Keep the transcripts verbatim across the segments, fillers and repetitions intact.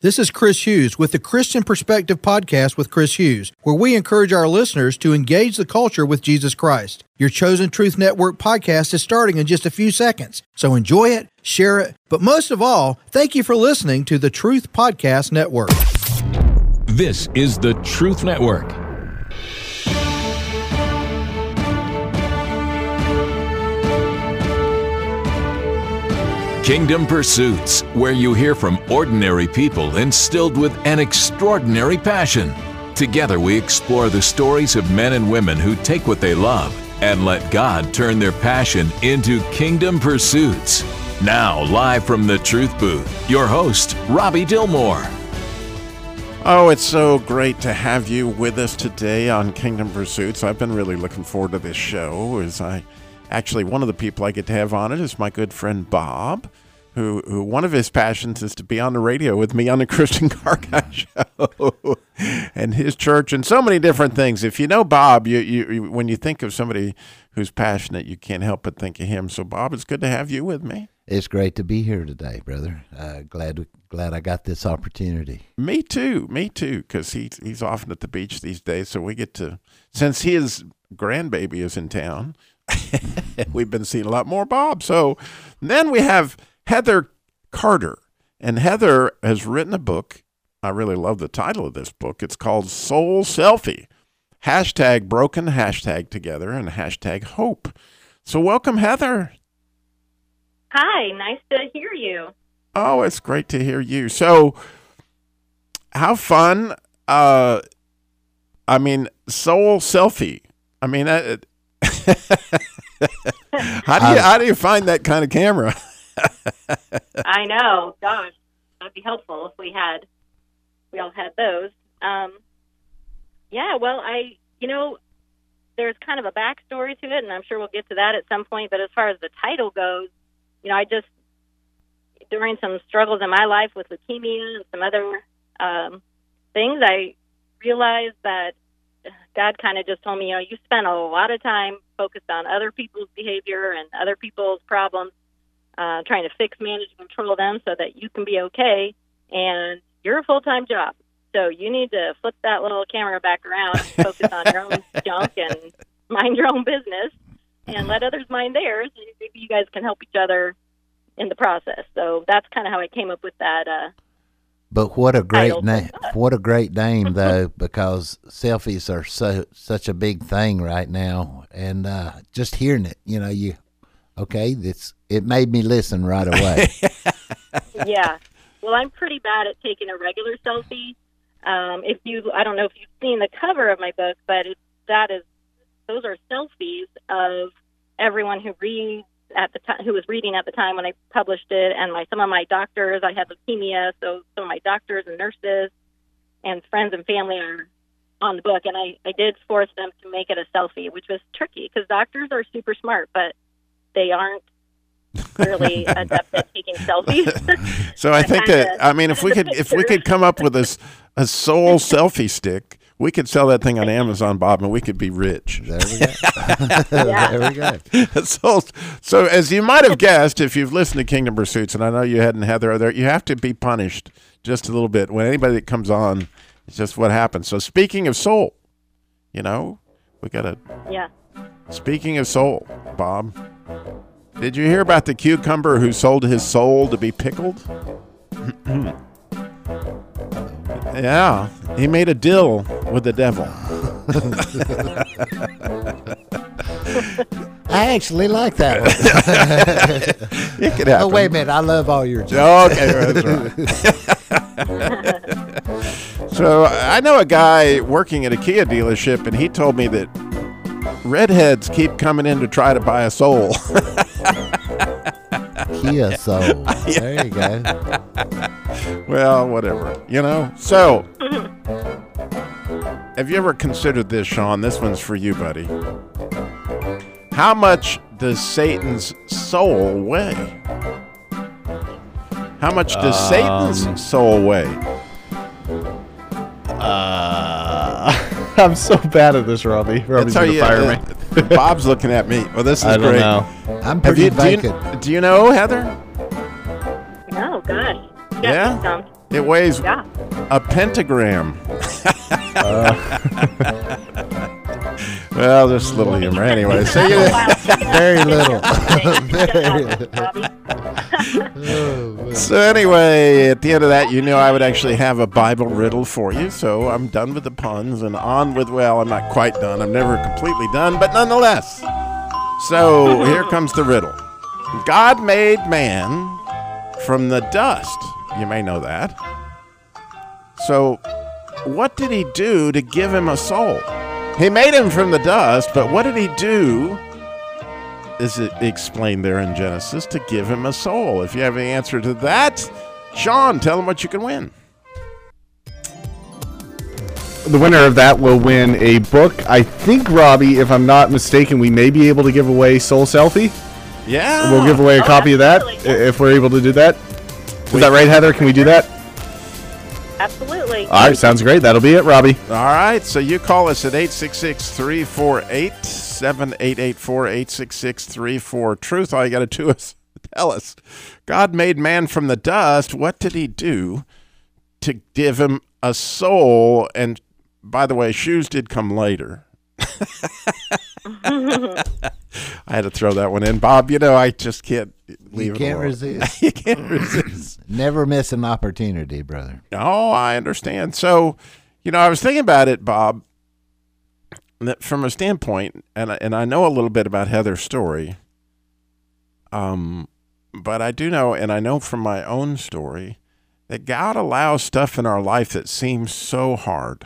This is Chris Hughes with the Christian Perspective Podcast with Chris Hughes, where we encourage our listeners to engage the culture with Jesus Christ. Your Chosen Truth Network podcast is starting in just a few seconds, so enjoy it, share it, but most of all, thank you for listening to the Truth Podcast Network. This is the Truth Network. Kingdom Pursuits, where you hear from ordinary people instilled with an extraordinary passion. Together we explore the stories of men and women who take what they love and let God turn their passion into kingdom pursuits. Now, live from the Truth Booth, your host, Robbie Dillmore. Oh, it's so great to have you with us today on Kingdom Pursuits. I've been really looking forward to this show. As I actually, one of the people I get to have on it is my good friend Bob, who, who one of his passions is to be on the radio with me on the Christian Car Guy Show and his church and so many different things. If you know Bob, you, you, you when you think of somebody who's passionate, you can't help but think of him. So, Bob, it's good to have you with me. It's great to be here today, brother. Uh, glad glad I got this opportunity. Me too, me too, because he, he's often at the beach these days, so we get to, since his grandbaby is in town, we've been seeing a lot more Bob. So then we have Heather Carter, and Heather has written a book. I really love the title of this book. It's called Soul Selfie, hashtag broken, hashtag together, and hashtag hope. So welcome, Heather. Hi, nice to hear you. Oh, it's great to hear you. So how fun. Uh, I mean, Soul Selfie. I mean, uh, how do you how do you find that kind of camera? I know, gosh, that'd be helpful if we had we all had those. Um, yeah, well, I you know, there's kind of a backstory to it, and I'm sure we'll get to that at some point. But as far as the title goes, you know, I just during some struggles in my life with leukemia and some other um, things, I realized that God kind of just told me, you know, you spent a lot of time focused on other people's behavior and other people's problems, uh, trying to fix, manage, and control them so that you can be okay. And you're a full-time job. So you need to flip that little camera back around, focus on your own junk and mind your own business and let others mind theirs. And maybe you guys can help each other in the process. So that's kind of how I came up with that. Uh, But what a great name! What a great name, though, because selfies are so such a big thing right now, and uh, just hearing it, you know, you okay? It's it made me listen right away. Yeah, well, I'm pretty bad at taking a regular selfie. Um, if you, I don't know if you've seen the cover of my book, but it, that is, those are selfies of everyone who reads. At the time, who was reading at the time when I published it, and my some of my doctors. I had leukemia, so some of my doctors and nurses and friends and family are on the book, and I, I did force them to make it a selfie, which was tricky because doctors are super smart, but they aren't really adept at taking selfies. So I think that I mean, if we could if we could come up with a a soul selfie stick, we could sell that thing on Amazon, Bob, and we could be rich. There we go. There we go. So, so as you might have guessed, if you've listened to Kingdom Pursuits, and I know you hadn't, Heather, there, you have to be punished just a little bit. When anybody that comes on, it's just what happens. So speaking of soul, you know, we got to... Yeah. Speaking of soul, Bob, did you hear about the cucumber who sold his soul to be pickled? Yeah, he made a deal with the devil. I actually like that one. It could happen. Oh, wait a minute. I love all your jokes. Okay, that's right. So I know a guy working at a Kia dealership, and he told me that redheads keep coming in to try to buy a soul. Kia soul. There you go. Well, whatever, you know. So, have you ever considered this, Sean? This one's for you, buddy. How much does Satan's soul weigh? How much does um, Satan's soul weigh? Uh, I'm so bad at this, Robbie. Robbie's going to fire uh, me. Bob's looking at me. Well, this is I don't great. know. I'm pretty you, vacant. Do you, do you know, Heather? Oh, gosh. Yeah? Yeah? It weighs Yeah. a pentagram. Uh, Well, just a little humor anyway. So you, Very little. so anyway, at the end of that, you knew I would actually have a Bible riddle for you. So I'm done with the puns and on with, well, I'm not quite done. I'm never completely done, but nonetheless. So here comes the riddle. God made man from the dust. You may know that. So what did he do to give him a soul? He made him from the dust, but what did he do, is it explained there in Genesis, to give him a soul? If you have the answer to that, Sean, tell him what you can win. the winner of that will win a book. I think, Robbie, if I'm not mistaken, we may be able to give away Soul Selfie. Yeah. We'll give away a Oh, copy of that absolutely. if we're able to do that. Is Wait. that right, Heather? Can we do that? Absolutely. All right, sounds great. That'll be it, Robbie. All right, so you call us at eight six six, three four eight, seven eight eight four, eight six six, three four, truth. All you got to do is tell us. God made man from the dust. What did he do to give him a soul? And by the way, shoes did come later. I had to throw that one in. Bob, you know, I just can't leave You it can't alone. resist. You can't resist. Never miss an opportunity, brother. Oh, I understand. So, you know, I was thinking about it, Bob, that from a standpoint, and I, and I know a little bit about Heather's story, um, but I do know, and I know from my own story, that God allows stuff in our life that seems so hard.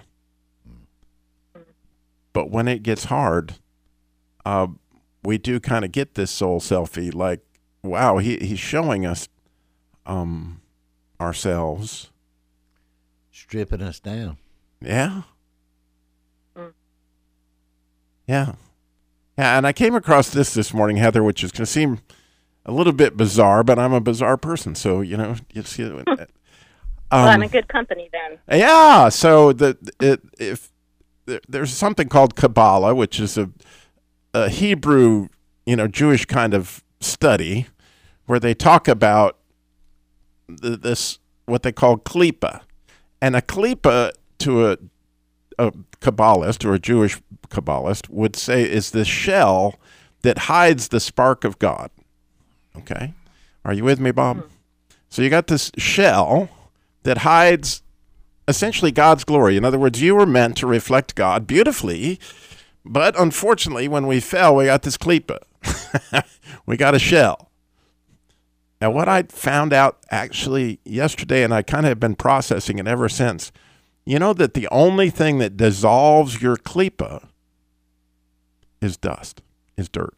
But when it gets hard, uh, we do kind of get this soul selfie, like, wow, he, he's showing us um, ourselves. Stripping us down. Yeah. Mm. Yeah. Yeah, and I came across this this morning, Heather, which is going to seem a little bit bizarre, but I'm a bizarre person, so, you know, you see it. Um, Well, I'm in good company then. yeah, so the it, if there- there's something called Kabbalah, which is a, a Hebrew, you know, Jewish kind of study where they talk about th- this, what they call klipa. And a klipa to a, a Kabbalist or a Jewish Kabbalist would say is the shell that hides the spark of God. Okay? Are you with me, Bob? Mm. So you got this shell that hides essentially God's glory. In other words, you were meant to reflect God beautifully, but unfortunately, when we fell, we got this klipa. We got a shell. Now, what I found out actually yesterday, and I kind of have been processing it ever since, you know that the only thing that dissolves your klipa is dust, is dirt.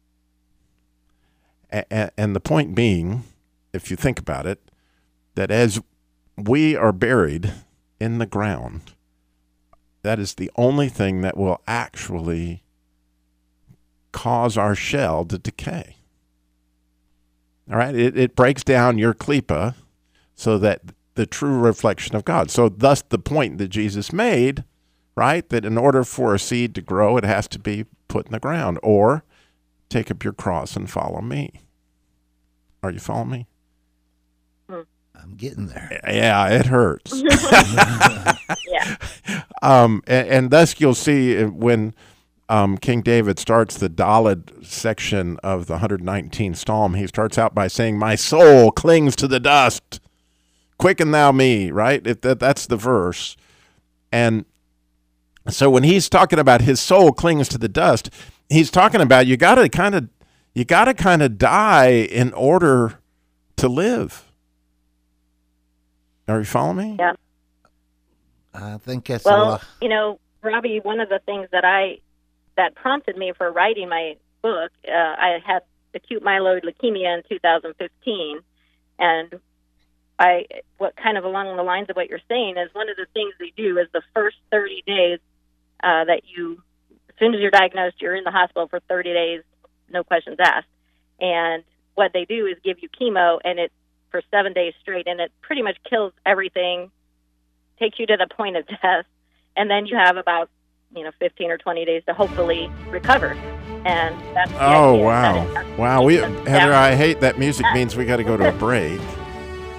And, and the point being, if you think about it, that as we are buried in the ground, that is the only thing that will actually cause our shell to decay. All right? It, it breaks down your klipa so that the true reflection of God. So thus the point that Jesus made, right, that in order for a seed to grow, it has to be put in the ground, or take up your cross and follow me. Are you following me? I'm getting there. Yeah, it hurts. Yeah. Um, and, and thus you'll see when um, King David starts the Dalet section of the one hundred nineteenth Psalm, he starts out by saying, "My soul clings to the dust. Quicken thou me," right? If that, that's the verse. And so when he's talking about his soul clings to the dust, he's talking about you got to kind of you got to kind of die in order to live. Are you following me? Yeah. I think that's a Well, lot. you know, Robbie, one of the things that I that prompted me for writing my book, uh, I had acute myeloid leukemia in two thousand fifteen, and I what kind of along the lines of what you're saying is one of the things they do is the first thirty days uh, that you, as soon as you're diagnosed, you're in the hospital for thirty days, no questions asked, and what they do is give you chemo, and it for seven days straight, and it pretty much kills everything, takes you to the point of death, and then you have about, you know, fifteen or twenty days to hopefully recover. And that's the Oh, idea. wow. That is- Wow. We, Yeah. Heather, I hate that music means we got to go to a break.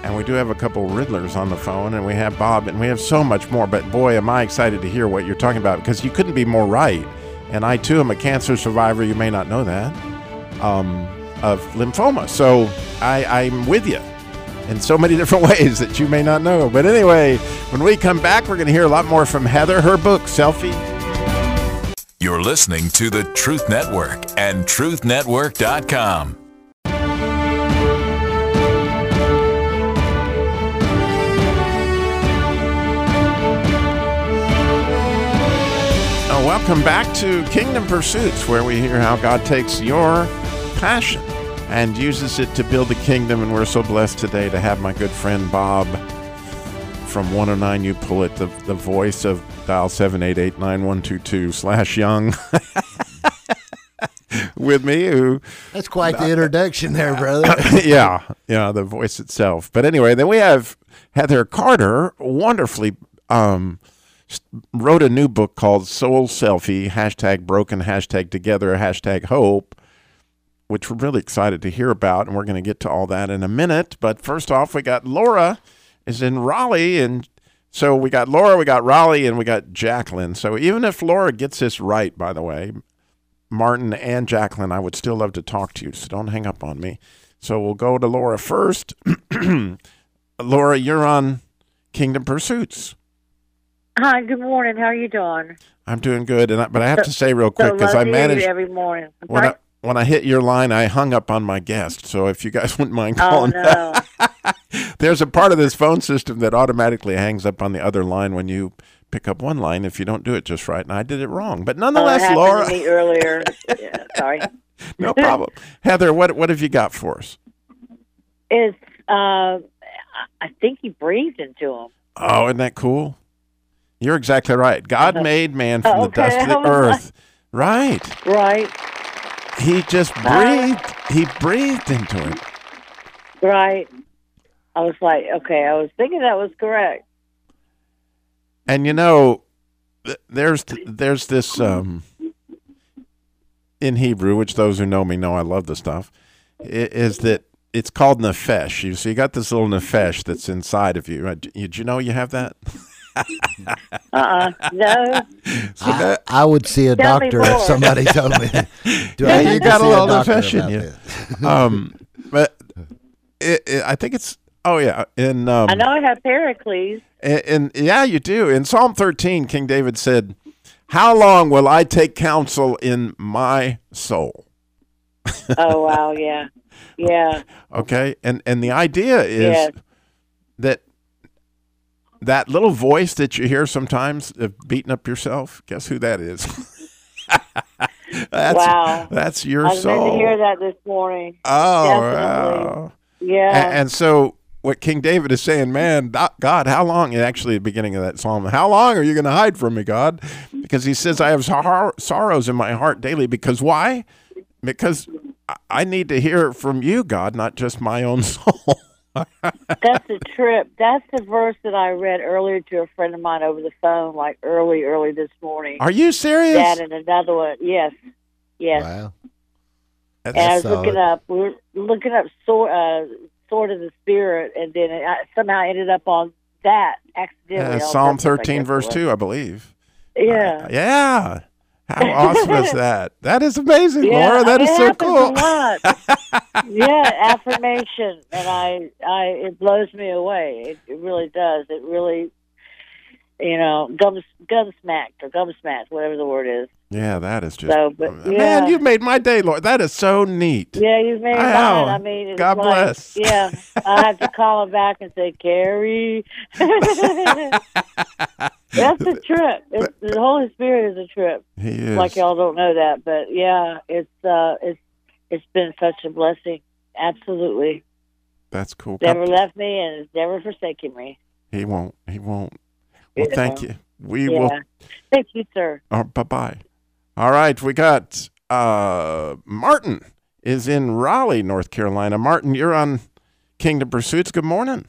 And we do have a couple Riddlers on the phone, and we have Bob, and we have so much more. But boy, am I excited to hear what you're talking about, because you couldn't be more right. And I, too, am a cancer survivor. You may not know that, um, of lymphoma. So I, I'm with you in so many different ways that you may not know. But anyway, when we come back, we're going to hear a lot more from Heather, her book, Selfie. You're listening to the Truth Network and truth network dot com. Welcome back to Kingdom Pursuits, where we hear how God takes your passion and uses it to build the kingdom. And we're so blessed today to have my good friend Bob from one oh nine You Pull It, the, the voice of dial seven eight eight, nine one two two slash young with me. Who That's quite the introduction there, brother. yeah, yeah, the voice itself. But anyway, then we have Heather Carter, wonderfully um wrote a new book called Soul Selfie, hashtag broken, hashtag together, hashtag hope, which we're really excited to hear about, and we're going to get to all that in a minute. But first off, we got Laura is in Raleigh, and so we got Laura, we got Raleigh, and we got Jacqueline. So even if Laura gets this right, by the way, Martin and Jacqueline, I would still love to talk to you, so don't hang up on me. So we'll go to Laura first. Laura, you're on Kingdom Pursuits. Hi, good morning. How are you doing? I'm doing good, and I, but I have to say real quick, because so I managed every morning. when I when I hit your line, I hung up on my guest. So if you guys wouldn't mind calling, oh, no. There's a part of this phone system that automatically hangs up on the other line when you pick up one line if you don't do it just right, and I did it wrong. But nonetheless, oh, it Laura, to me earlier. Yeah, sorry. No problem. Heather, what what have you got for us? It's uh, I think he breathed into him. Oh, isn't that cool? You're exactly right. God made man from okay. the dust of the earth. Right. Right. He just breathed. He breathed into him. Right. I was like, okay, I was thinking that was correct. And you know, there's there's this um, in Hebrew, which those who know me know I love the stuff, is that it's called nefesh. You so you got this little nefesh that's inside of you. Did you know you have that? uh-uh. No. So that, I, I would see a Tell doctor me if more. somebody told me. Do yeah, I you need got to a see little doctor nefesh in about you. this? um, but it, it, I think it's oh yeah, in um, I know I have Pericles. And, and yeah, you do. In Psalm thirteen, King David said, "How long will I take counsel in my soul?" Oh wow, yeah, yeah. Okay, and and the idea is yes. that that little voice that you hear sometimes of beating up yourself. Guess who that is? that's, wow, that's your I was soul. meant to hear that this morning. Oh, Definitely. wow. Yeah. And, and so what King David is saying, man, God, how long, and actually at the beginning of that psalm, how long are you going to hide from me, God? Because he says, I have sor- sorrows in my heart daily. Because why? Because I need to hear from you, God, not just my own soul. That's a trip. That's the verse that I read earlier to a friend of mine over the phone, like early, early this morning. Are you serious? That and another one. Yes. Yes. Wow. That's and I was solid. looking up, we were looking up sword, uh, sword of the Spirit, and then it, I somehow ended up on that accidentally. Uh, on Psalm purpose, I thirteen, guess verse it was. two, I believe. Yeah. Uh, yeah. How awesome is that? That is amazing, Yeah, Laura. That it is so happens cool. a lot. Yeah, affirmation, and I, I, it blows me away. It, it really does. It really, you know, gum, gum-smacked or gum-smacked, whatever the word is. Yeah, that is just. So, but, Man, yeah. you've made my day, Lord. That is so neat. Yeah, you've made I mine. know. I mean, it's God like, bless. Yeah, I have to call him back and say, Carrie. That's a trip. It's, the Holy Spirit is a trip. He is. Like y'all don't know that, but yeah, it's uh, it's it's been such a blessing. Absolutely, That's cool. never left me and has never forsaken me. He won't. He won't. Well, Yeah. thank you. We Yeah, will. thank you, sir. Oh, bye-bye. All right, we got uh, Martin is in Raleigh, North Carolina. Martin, you're on Kingdom Pursuits. Good morning.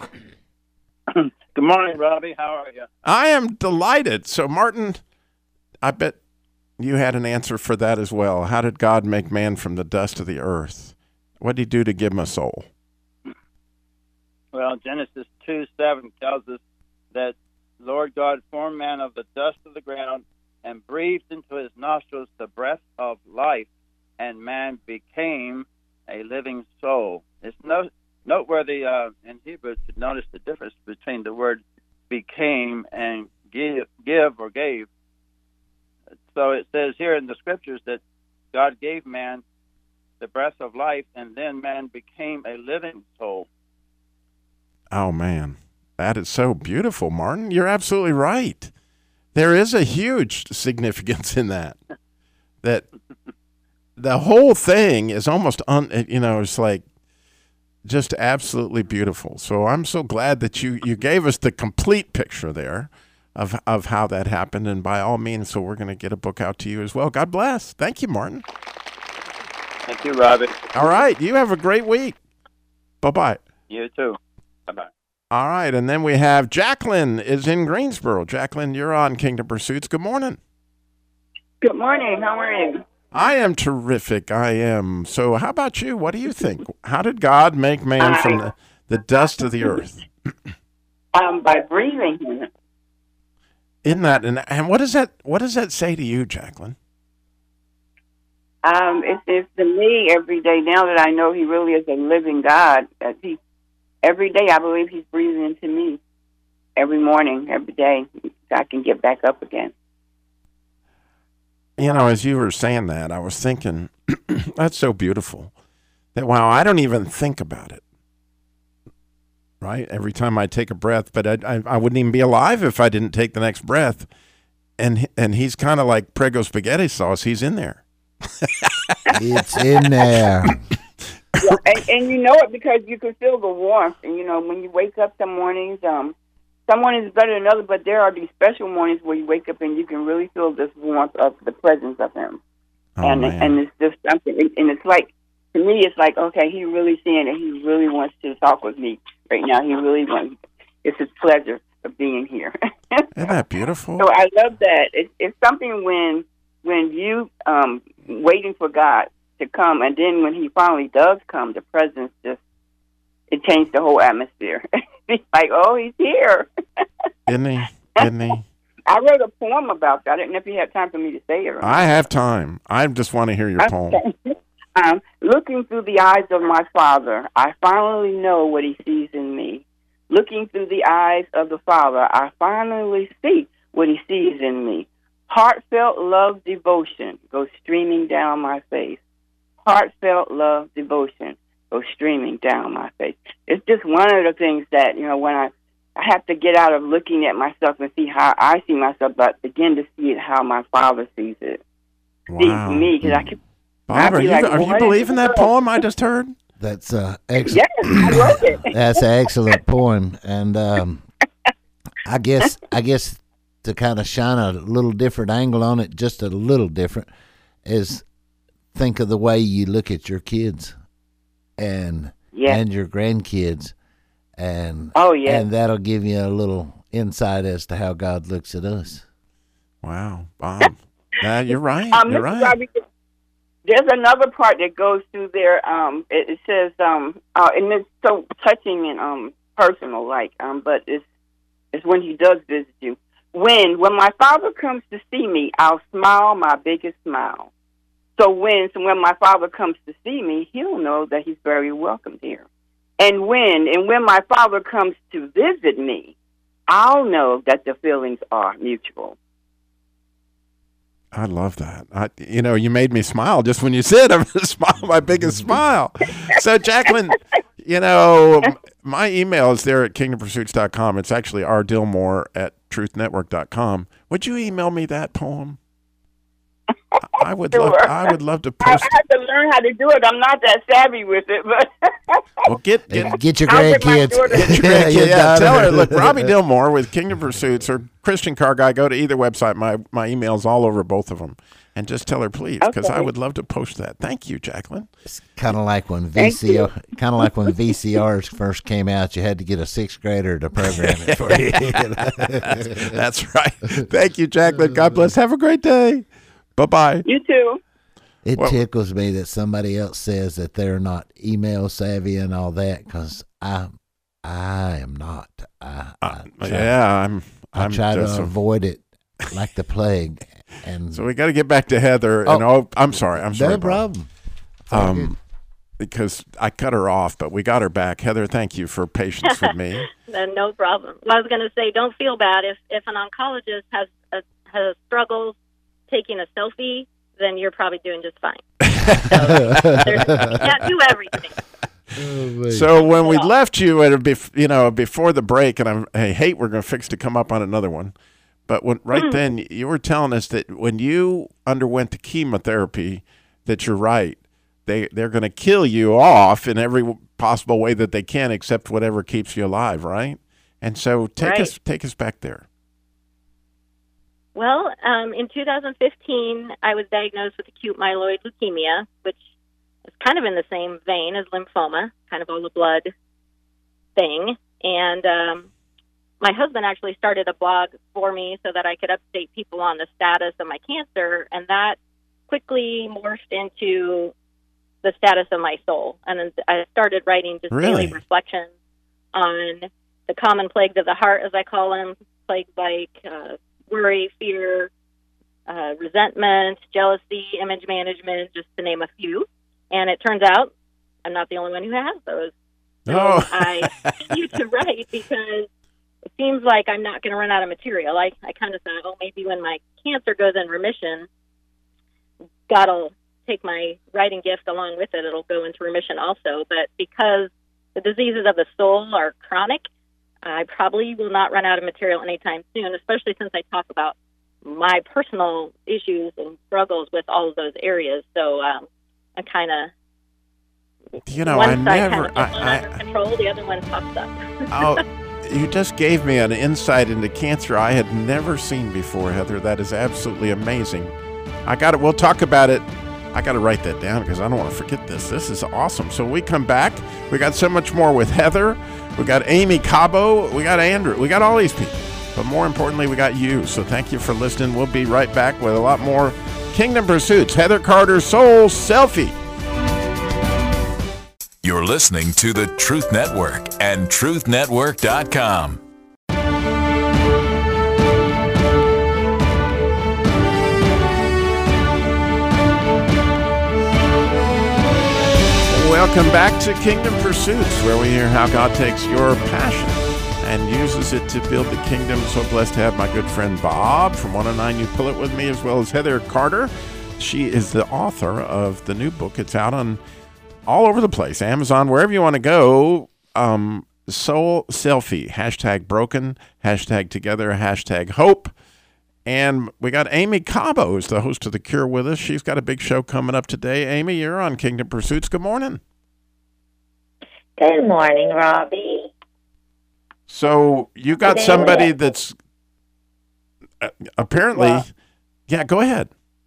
Good morning, Robbie. How are you? I am delighted. So, Martin, I bet you had an answer for that as well. How did God make man from the dust of the earth? What did he do to give him a soul? Well, Genesis two seven tells us that Lord God formed man of the dust of the ground and breathed into his nostrils the breath of life, and man became a living soul. It's no, noteworthy uh, in Hebrew to notice the difference between the word became and give, give or gave. So it says here in the scriptures that God gave man the breath of life, and then man became a living soul. Oh, man. That is so beautiful, Martin. You're absolutely right. There is a huge significance in that. That the whole thing is almost, un, you know, it's like just absolutely beautiful. So I'm so glad that you, you gave us the complete picture there of, of how that happened. And by all means, so we're going to get a book out to you as well. God bless. Thank you, Martin. Thank you, Robbie. All right. You have a great week. Bye-bye. You too. Bye-bye. All right, and then we have Jacqueline is in Greensboro. Jacqueline, you're on Kingdom Pursuits. Good morning. Good morning. How are you? I am terrific. I am. So how about you? What do you think? How did God make man from the, the dust of the earth? Um, by breathing him. Isn't that, and, and what does that, what does that say to you, Jacqueline? Um, it's, it's to me every day now that I know he really is a living God. That he, every day I believe he's breathing into me. Every morning, every day, so I can get back up again. You know, as you were saying that, I was thinking, that's so beautiful. That, wow, I don't even think about it. Right? Every time I take a breath, but I, I, I wouldn't even be alive if I didn't take the next breath. And and he's kind of like Prego spaghetti sauce. He's in there. It's in there. Yeah, and, and you know it because you can feel the warmth. And, you know, when you wake up some mornings, um, some mornings is better than others, but there are these special mornings where you wake up and you can really feel this warmth of the presence of him. Oh, and man. and it's just something, and it's like, to me, it's like, okay, he really saying that he really wants to talk with me right now. He really wants, it's his pleasure of being here. Isn't that beautiful? So I love that. It, it's something when when you um waiting for God to come, and then when he finally does come, the presence just, it changed the whole atmosphere. It's like, oh, he's here. Isn't he? Isn't he? I wrote a poem about that. I didn't know if you had time for me to say it or not. I have time. I just want to hear your poem. Um, looking through the eyes of my Father, I finally know what he sees in me. Looking through the eyes of the Father, I finally see what he sees in me. Heartfelt love devotion goes streaming down my face. Heartfelt love devotion goes streaming down my face. It's just one of the things that, you know, when I, I have to get out of looking at myself and see how I see myself, but begin to see it how my Father sees it. Wow. See me, because I can. Bob, are you, like, are you believing that poem I just heard? That's uh, excellent. Yes, I wrote it. That's an excellent poem, and um, I guess I guess to kind of shine a little different angle on it, just a little different, is think of the way you look at your kids and Yes. and your grandkids, and Oh, yes. and that'll give you a little insight as to how God looks at us. Wow, Bob, uh, you're right. Um, You're Mister right. Robbie, there's another part that goes through there. Um, it, it says, um, uh, and it's so touching and um personal, like, um, but it's it's when he does visit you. When when my Father comes to see me, I'll smile my biggest smile. So when so when my Father comes to see me, he'll know that he's very welcome here. And when and when my Father comes to visit me, I'll know that the feelings are mutual. I love that. I, you know, you made me smile just when you said I'm going to smile my biggest smile. So, Jacqueline, you know, my email is there at kingdom pursuits dot com. It's actually r dillmore at truth network dot com. Would you email me that poem? I would Sure. love. I would love to I post. have to learn how to do it. I'm not that savvy with it, but Well, get get Get your I'll get my grandkids. daughter- Get your grandkids. Your Yeah, tell her, daughter. look, Robbie Dillmore with Kingdom Pursuits or Christian Car Guy, go to either website. My my email's all over both of them. And just tell her, please, because Okay. I would love to post that. Thank you, Jacqueline. It's kind of like when Thank V C R, kind of like when V C Rs first came out. You had to get a sixth grader to program it for you. That's right. Thank you, Jacqueline. God bless. Have a great day. Bye-bye. you too. It Well- tickles me that somebody else says that they're not email savvy and all that, because I I am not. I, uh, I try, yeah, I'm. I I'm try just to a, avoid it like the plague. And so we got to get back to Heather. Oh, and oh, I'm sorry. I'm sorry. No Bob. problem. Um, because I cut her off, but we got her back. Heather, thank you for patience with me. No problem. Well, I was going to say, don't feel bad if if an oncologist has a, has struggles taking a selfie, then you're probably doing just fine. So, there's- you can't do everything. Oh, So when we left you at a bef- you know before the break, and I'm, I hate we're going to fix to come up on another one, but when right Mm. then you were telling us that when you underwent the chemotherapy, that you're right, they they're going to kill you off in every possible way that they can, except whatever keeps you alive, right? And so take Right. us take us back there. Well, um, in two thousand fifteen, I was diagnosed with acute myeloid leukemia, which is kind of in the same vein as lymphoma, kind of all the blood thing. And um, my husband actually started a blog for me so that I could update people on the status of my cancer, and that quickly morphed into the status of my soul. And then I started writing just Really? daily reflections on the common plagues of the heart, as I call them, plagues like uh, worry, fear, uh, resentment, jealousy, image management, just to name a few. And it turns out I'm not the only one who has those. So Oh. I continue to write because it seems like I'm not going to run out of material. I, I kind of thought, oh, maybe when my cancer goes in remission, God will take my writing gift along with it. It'll go into remission also. But because the diseases of the soul are chronic, I probably will not run out of material anytime soon, especially since I talk about my personal issues and struggles with all of those areas. So um, I kind of, You know, one I side never. kind of gets one I, under control, the other one pops up. I, oh, you just gave me an insight into cancer I had never seen before, Heather. That is absolutely amazing. I got it. We'll talk about it. I got to write that down because I don't want to forget this. This is awesome. So we come back. We got so much more with Heather. We got Amy Cabo. We got Andrew. We got all these people. But more importantly, we got you. So thank you for listening. We'll be right back with a lot more Kingdom Pursuits. Heather Carter's Soul Selfie. You're listening to the Truth Network and truth network dot com. Welcome back to Kingdom Pursuits, where we hear how God takes your passion and uses it to build the kingdom. So blessed to have my good friend Bob from one oh nine You Pull It with me, as well as Heather Carter. She is the author of the new book. It's out on all over the place, Amazon, wherever you want to go. Um, Soul Selfie, hashtag broken, hashtag together, hashtag hope. And we got Amy Cabo, who's the host of The Cure, with us. She's got a big show coming up today. Amy, you're on Kingdom Pursuits. Good morning. Good morning, Robbie. So you got Today somebody we- that's uh, apparently, Well- yeah, go ahead.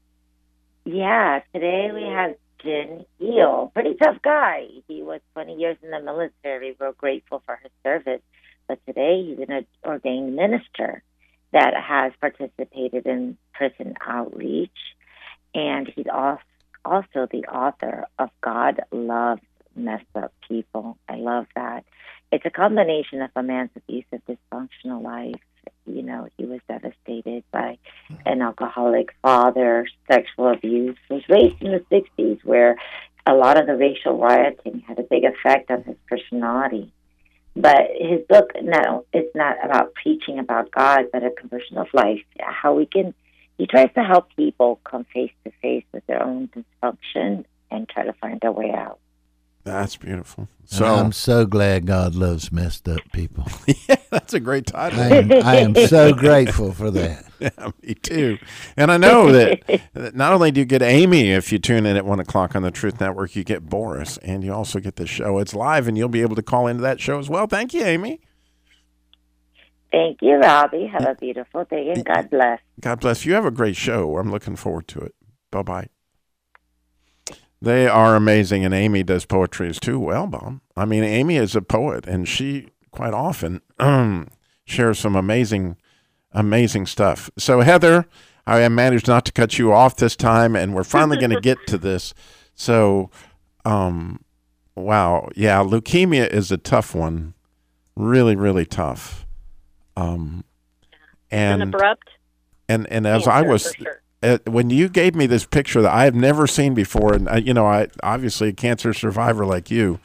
Yeah, today we have Jin Heel. Pretty tough guy. He was twenty years in the military. We're grateful for his service. But today he's an ordained minister that has participated in prison outreach. And he's also the author of God Loves Messed Up People. I love that. It's a combination of a man's abusive, dysfunctional life. You know, he was devastated by an alcoholic father, sexual abuse. He was raised in the sixties where a lot of the racial rioting had a big effect on his personality. But his book now is not about preaching about God, but a conversion of life, how we can, he tries to help people come face to face with their own dysfunction and try to find their way out. That's beautiful. So So I'm so glad God loves messed up people. yeah, that's a great title. I am, I am so grateful for that. Yeah, me too. And I know that, that not only do you get Amy if you tune in at one o'clock on the Truth Network, you get Boris, and you also get the show. It's live, and you'll be able to call into that show as well. Thank you, Amy. Thank you, Robbie. Have a beautiful day, and God bless. God bless. You have a great show. I'm looking forward to it. Bye-bye. They are amazing, and Amy does poetry as too well, Bob. I mean, Amy is a poet, and she quite often um, shares some amazing, amazing stuff. So, Heather, I managed not to cut you off this time, and we're finally going to get to this. So, um, wow, yeah, leukemia is a tough one. really, really tough. Um, and An abrupt. And and as cancer, I was, for sure. uh, when you gave me this picture that I have never seen before, and uh, you know, I obviously a cancer survivor like you,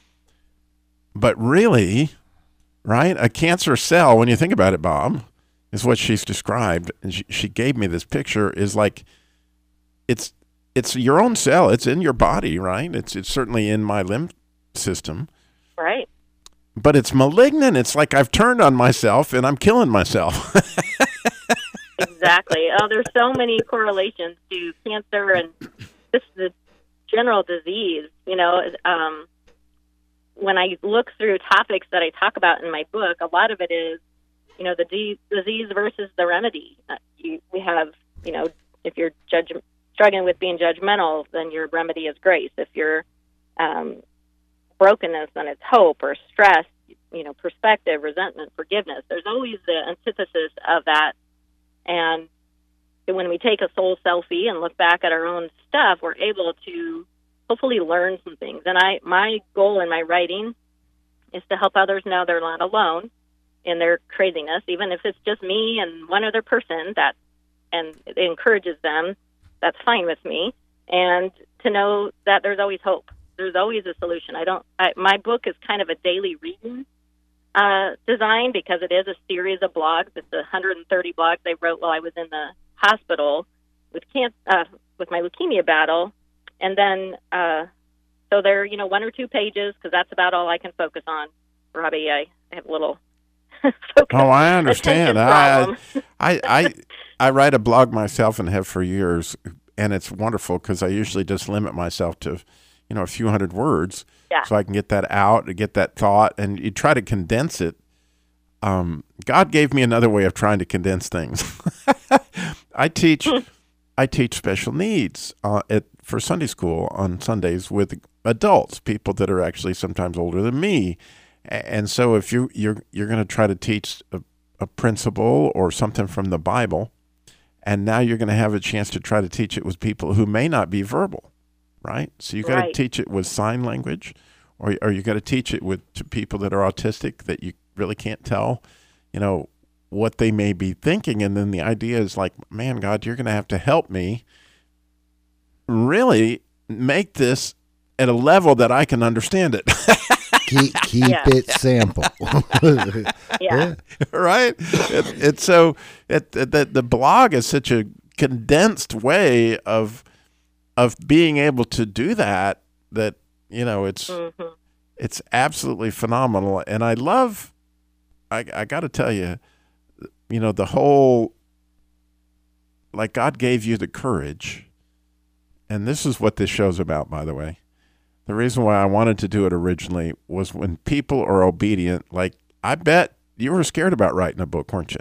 but really, right, a cancer cell, when you think about it, Bob, is what she's described. And she, she gave me this picture is like, it's it's your own cell. It's in your body, right? It's it's certainly in my lymph system. Right. But it's malignant. It's like I've turned on myself and I'm killing myself. Exactly. Oh, there's so many correlations to cancer and just the general disease. You know, um, when I look through topics that I talk about in my book, a lot of it is, you know, the de- disease versus the remedy. Uh, you, we have, you know, if you're judge- struggling with being judgmental, then your remedy is grace. If you're um, brokenness, then it's hope, or stress, you know, perspective, resentment, forgiveness. There's always the antithesis of that. And when we take a soul selfie and look back at our own stuff, we're able to hopefully learn some things. And I, my goal in my writing is to help others know they're not alone in their craziness, even if it's just me and one other person, that, and it encourages them, that's fine with me. And to know that there's always hope. There's always a solution. I don't, I, my book is kind of a daily reading uh, design, because it is a series of blogs. It's one hundred thirty blogs I wrote while I was in the hospital with can uh, with my leukemia battle, and then uh, so they're, you know, one or two pages, because that's about all I can focus on. Robbie, I have a little focus. Oh, I understand. I, I I I write a blog myself and have for years, and it's wonderful because I usually just limit myself to, you know, a few hundred words. Yeah. So I can get that out, to get that thought, and you try to condense it. Um, God gave me another way of trying to condense things. I teach, I teach special needs uh, at for Sunday school on Sundays with adults, people that are actually sometimes older than me, and so if you you're you're going to try to teach a, a principle or something from the Bible, and now you're going to have a chance to try to teach it with people who may not be verbal. Right, so you got to Right. teach it with sign language, or or you got to teach it with to people that are autistic that you really can't tell, you know, what they may be thinking. And then the idea is like, man, God, you're going to have to help me really make this at a level that I can understand it. keep keep Yeah. it simple. yeah. Right? It, it's so it, it, the the blog is such a condensed way of. of being able to do that, that, you know, it's, Mm-hmm. it's absolutely phenomenal. And I love, I, I got to tell you, you know, the whole, like God gave you the courage. And this is what this show's about, by the way. The reason why I wanted to do it originally was when people are obedient, like I bet you were scared about writing a book, weren't you?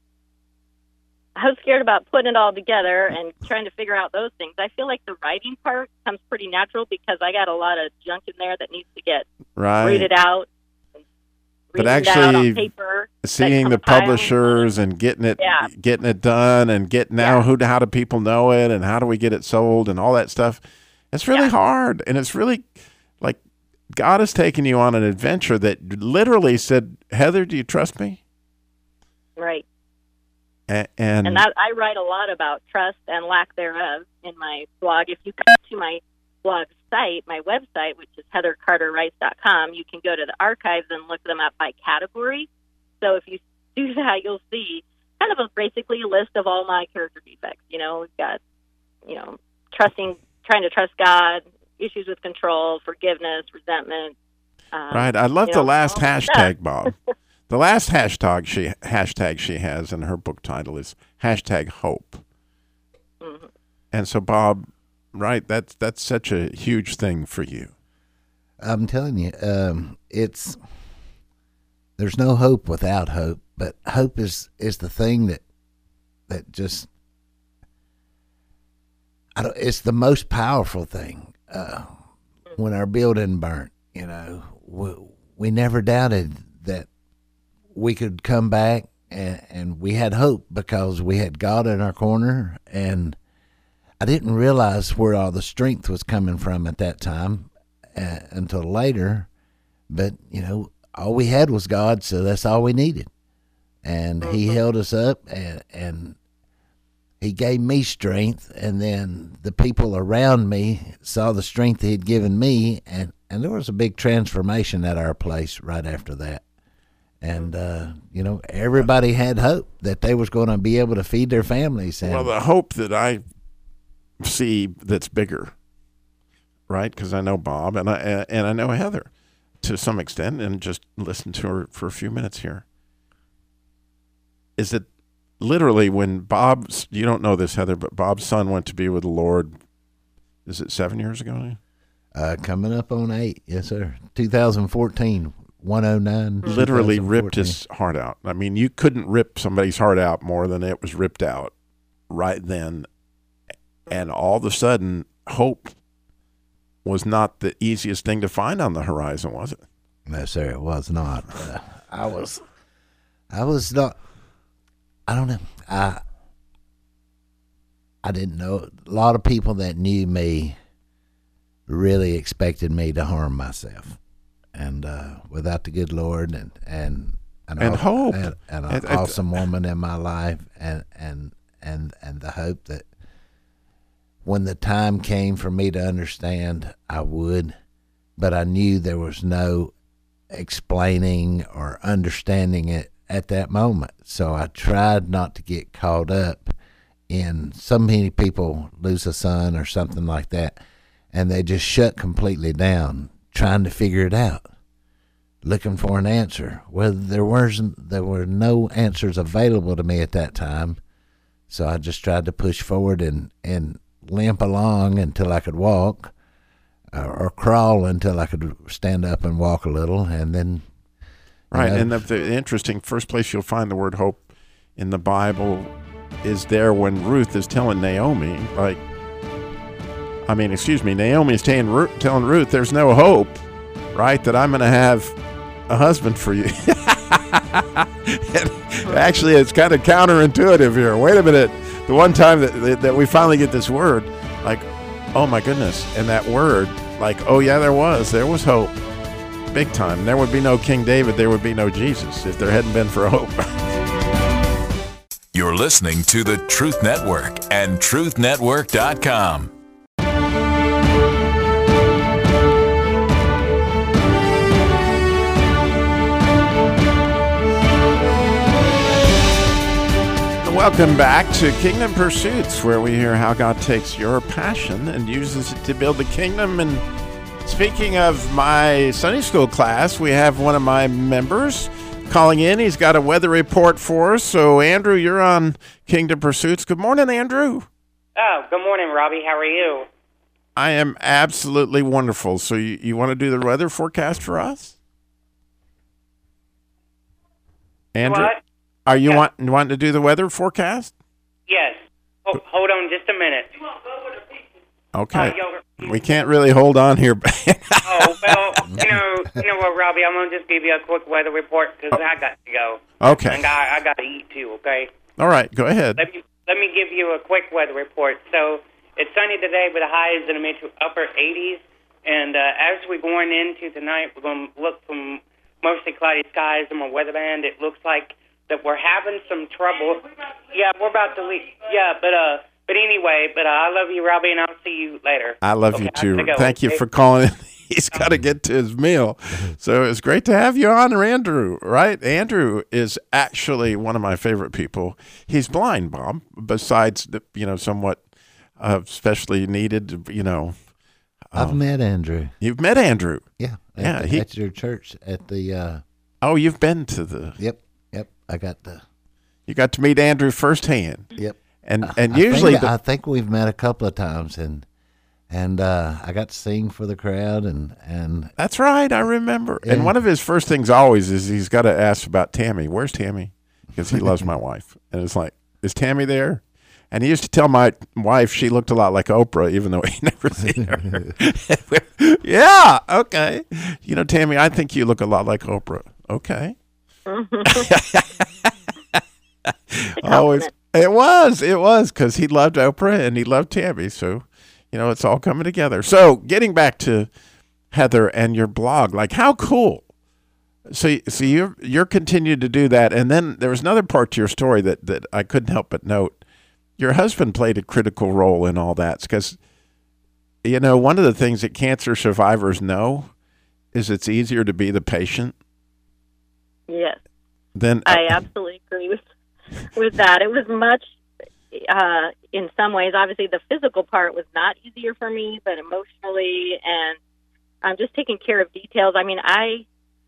I was scared about putting it all together and trying to figure out those things. I feel like the writing part comes pretty natural because I got a lot of junk in there that needs to get Right. rooted out. But reading it out actually on paper, seeing the compiling publishers and getting it, Yeah. getting it done, and getting now Yeah. who, how do people know it, and how do we get it sold, and all that stuff. It's really Yeah. hard, and it's really like God has taken you on an adventure that literally said, "Heather, do you trust me?" Right. A- and And that, I write a lot about trust and lack thereof in my blog. If you come to my blog site, my website, which is heather carter rice dot com, you can go to the archives and look them up by category. So if you do that, you'll see kind of a, basically a list of all my character defects. You know, we've got, you know, trusting, trying to trust God, issues with control, forgiveness, resentment. Um, right, I love you the know, last all that stuff. hashtag, Bob. The last hashtag she hashtag she has in her book title is hashtag hope. Mhm. And so, Bob, right, that's that's such a huge thing for you. I'm telling you, um, it's there's no hope without hope, but hope is, is the thing that that just I don't. It's the most powerful thing. Uh, when our building burnt, you know, we, we never doubted that we could come back, and, and we had hope because we had God in our corner. And I didn't realize where all the strength was coming from at that time uh, until later. But, you know, all we had was God, so that's all we needed. And he held us up, and, and he gave me strength, and then the people around me saw the strength he had given me, and, and there was a big transformation at our place right after that. And, uh, you know, everybody had hope that they was going to be able to feed their families. And well, the hope that I see that's bigger, right, because I know Bob and I, and I know Heather to some extent, and just listen to her for a few minutes here, is that literally when Bob's, you don't know this, Heather, but Bob's son went to be with the Lord, is it seven years ago? Uh, coming up on eight, yes, sir. two thousand fourteen, one oh nine. Literally ripped his heart out. I mean, you couldn't rip somebody's heart out more than it was ripped out right then. And all of a sudden, hope was not the easiest thing to find on the horizon, was it? No, sir, it was not. Uh, I was, I was not, I don't know. I, I didn't know. A lot of people that knew me really expected me to harm myself. And uh, without the good Lord and and and, and aw- hope and, and an and, and, awesome woman in my life, and and and and the hope that when the time came for me to understand, I would, but I knew there was no explaining or understanding it at that moment. So I tried not to get caught up in, so many people lose a son or something like that, and they just shut completely down, trying to figure it out, looking for an answer. Well, there wasn't, there were no answers available to me at that time, so I just tried to push forward and, and limp along until I could walk, uh, or crawl until I could stand up and walk a little, and then... Right, know, and the, the interesting first place you'll find the word hope in the Bible is there when Ruth is telling Naomi, like, I mean, excuse me, Naomi is telling Ruth, telling Ruth there's no hope, right, that I'm going to have a husband for you. Actually, it's kind of counterintuitive here. Wait a minute. The one time that that we finally get this word, like, oh my goodness, and that word, like, oh yeah, there was. There was hope. Big time. There would be no King David. There would be no Jesus if there hadn't been for hope. You're listening to the Truth Network and truth network dot com. Welcome back to Kingdom Pursuits, where we hear how God takes your passion and uses it to build the kingdom. And speaking of my Sunday school class, we have one of my members calling in. He's got a weather report for us. So, Andrew, you're on Kingdom Pursuits. Good morning, Andrew. Oh, good morning, Robbie. How are you? I am absolutely wonderful. So you, you want to do the weather forecast for us? Andrew? What? Are you yeah. want, wanting to do the weather forecast? Yes. Ho- hold on just a minute. Okay. Uh, we can't really hold on here. oh, well, you know, you know what, Robbie, I'm going to just give you a quick weather report because oh. I got to go. Okay. And I, I got to eat too, okay? All right, go ahead. Let me, let me give you a quick weather report. So it's sunny today with the highs in the mid to upper eighties. And uh, as we're going into tonight, we're going to look from mostly cloudy skies in my weather band. It looks like that we're having some trouble. Yeah, we're about to leave. Yeah, but uh, but anyway, but uh, I love you, Robbie, and I'll see you later. I love okay, you too. Go, Thank okay? you for calling in. He's got to get to his meal. So it's great to have you on, Andrew, right? Andrew is actually one of my favorite people. He's blind, Bob, besides, the, you know, somewhat uh, specially needed, you know. I've um, met Andrew. You've met Andrew? Yeah. At, yeah, the, he, at your church at the... Uh, oh, you've been to the... Yep. Yep, I got the. You got to meet Andrew firsthand. Yep, and and I, usually I think, the, I think we've met a couple of times, and and uh, I got to sing for the crowd, and and that's right, I remember. Yeah. And one of his first things always is he's got to ask about Tammy. Where's Tammy? Because he loves my wife, and it's like, is Tammy there? And he used to tell my wife she looked a lot like Oprah, even though he never seen her. Yeah, okay. You know, Tammy, I think you look a lot like Oprah. Okay. Always, it was, it was because he loved Oprah and he loved Tammy. So, you know, it's all coming together. So, getting back to Heather and your blog, like, how cool So, so you're you're continued to do that, and then there was another part to your story that, that I couldn't help but note. Your husband played a critical role in all that, because, you know, one of the things that cancer survivors know is it's easier to be the patient. Yes, Then I absolutely agree with with that. It was much, uh, in some ways, obviously the physical part was not easier for me, but emotionally and um, just taking care of details. I mean, I.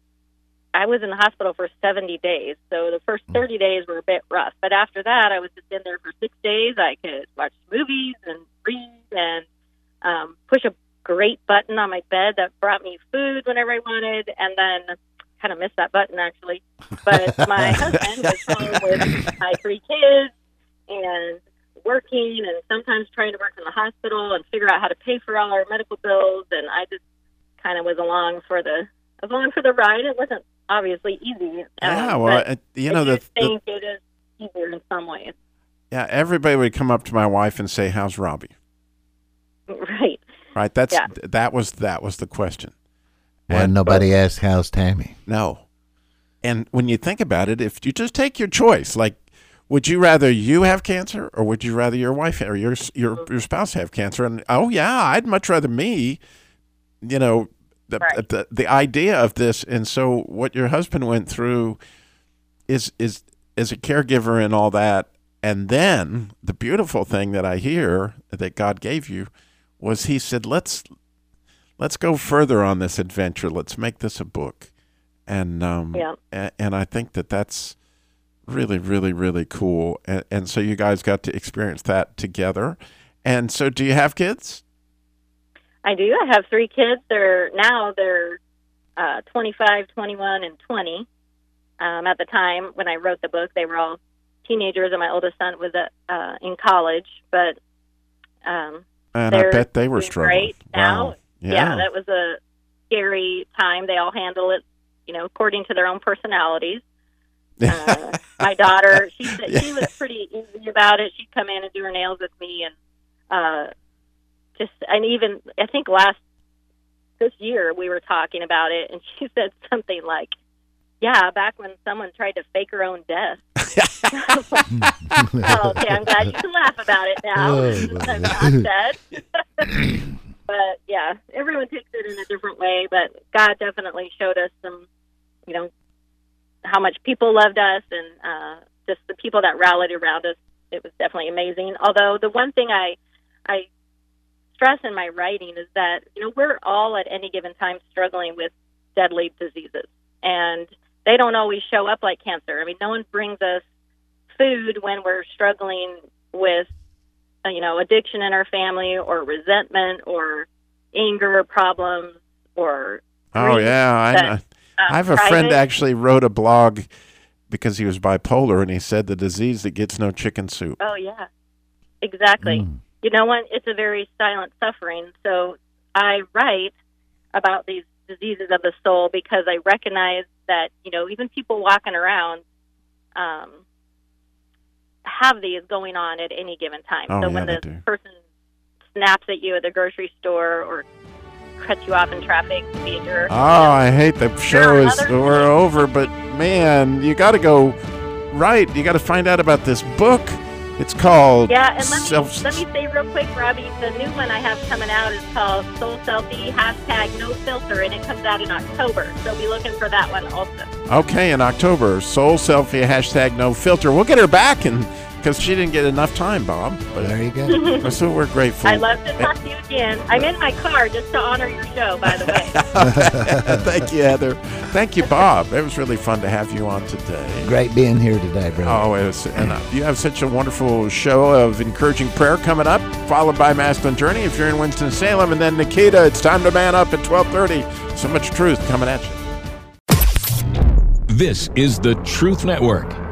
I was in the hospital for seventy days, so the first thirty days were a bit rough. But after that, I was just in there for six days. I could watch movies and read and um, push a great button on my bed that brought me food whenever I wanted, and then kind of missed that button, actually. But my husband was home with my three kids and working and sometimes trying to work in the hospital and figure out how to pay for all our medical bills, and I just kind of was along for the was along for the ride. It wasn't obviously easy. Yeah, um, well, but uh, you I know, do the, think the it is easier in some ways. yeah, everybody would come up to my wife and say, "How's Robbie?" Right. Right. That's Yeah. that was that was the question. Well, And- nobody asked how's Tammy. No. And when you think about it, if you just take your choice, like, would you rather you have cancer, or would you rather your wife or your your your spouse have cancer? And oh yeah, I'd much rather me. You know, the Right. the the idea of this, and so what your husband went through is is as a caregiver and all that, and then the beautiful thing that I hear that God gave you was He said, let's let's go further on this adventure. Let's make this a book. And um, Yeah. and, and I think that that's really, really, really cool. And, and so you guys got to experience that together. And so, do you have kids? I do. I have three kids. They're now they're uh, twenty-five, twenty-one, and twenty. Um, at the time when I wrote the book, they were all teenagers, and my oldest son was at, uh, in college. But um, And I they're bet they were doing struggling. great now. Wow. Yeah. Yeah. that was a scary time. They all handle it, you know, according to their own personalities. Uh, my daughter, she said she was pretty easy about it. She'd come in and do her nails with me, and uh, just and even I think last this year we were talking about it, and she said something like, "Yeah, back when someone tried to fake her own death." Oh, okay, I'm glad you can laugh about it now. I'm not dead. But yeah, everyone takes it in a different way. But God definitely showed us some, you know, how much people loved us, and uh, just the people that rallied around us. It was definitely amazing. Although the one thing I I stress in my writing is that, you know, we're all at any given time struggling with deadly diseases, and they don't always show up like cancer. I mean, no one brings us food when we're struggling with, uh, you know, addiction in our family, or resentment, or anger problems, or Oh grief yeah, I that, know. um, I have a friend private. actually wrote a blog because he was bipolar, and he said the disease that gets no chicken soup. Oh yeah, exactly. Mm. You know what? It's a very silent suffering. So I write about these diseases of the soul because I recognize that, you know, even people walking around um, have these going on at any given time. Oh, so yeah, when they the do. person snaps at you at the grocery store or cuts you off in traffic to be a jerk. Oh, I hate the show is other we're over, but man, you got to go right. You got to find out about this book. It's called Yeah, and let me, Self- let me say real quick, Robbie, the new one I have coming out is called Soul Selfie, hashtag no filter, and it comes out in October. So be looking for that one also. Okay, in October, Soul Selfie, hashtag no filter. We'll get her back, and because she didn't get enough time, Bob. But, There you go. so we're grateful. I'd love to talk to you again. I'm in my car just to honor your show, by the way. Thank you, Heather. Thank you, Bob. It was really fun to have you on today. Great being here today, brother. Oh, it was, and uh, you have such a wonderful show of encouraging prayer coming up, followed by Masculine Journey if you're in Winston-Salem, and then Nikita, it's time to man up at twelve thirty. So much truth coming at you. This is the Truth Network.